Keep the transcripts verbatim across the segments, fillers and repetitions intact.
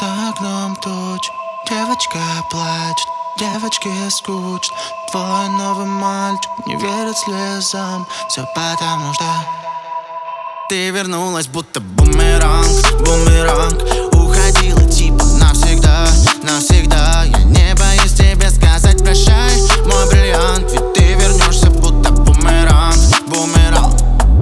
За окном туч, девочка плачет, девочке скучно. Твой новый мальчик не верит слезам. Все потому что ты вернулась, будто бумеранг, бумеранг. Уходила типа навсегда, навсегда. Я не боюсь тебе сказать прощай, мой бриллиант. Ведь ты вернешься, будто бумеранг, бумеранг.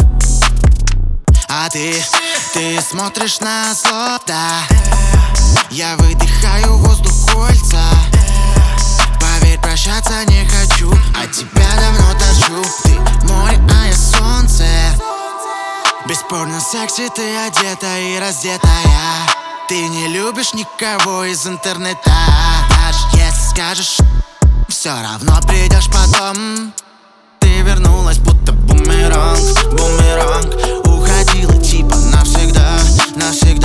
А ты, ты смотришь на зло, да. Я выдыхаю воздух кольца. Поверь, прощаться не хочу, а тебя давно тащу. Ты море, а я солнце. Бесспорно секси, ты одета и раздетая. Ты не любишь никого из интернета. Даже если скажешь, все равно придешь потом. Ты вернулась, будто бумеранг, бумеранг. Уходила типа навсегда, навсегда.